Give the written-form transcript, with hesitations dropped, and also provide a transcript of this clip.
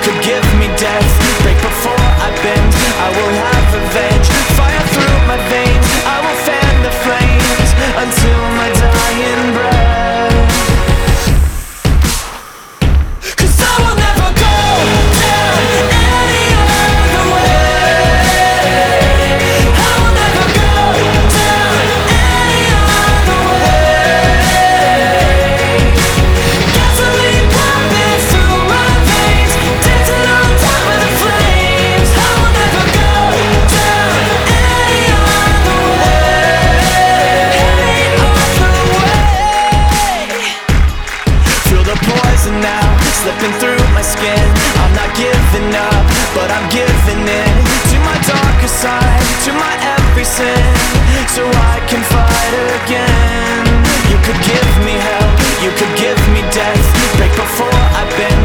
could give me death, break before I bend. I will have revenge, fire through my veins. I will fan the flames until my dying breath. 'Cause I will never go down any other way. I will never go down any other way. Gasoline pumping through my veins, dancing on top of the flames. I will never go down any other way. Any other way. Feel the poison now, slipping through my skin. I'm not giving up, but I'm giving in to my darker side, to my every sin, so I can fight again. You could give me hell, you could give me death, break before I bend.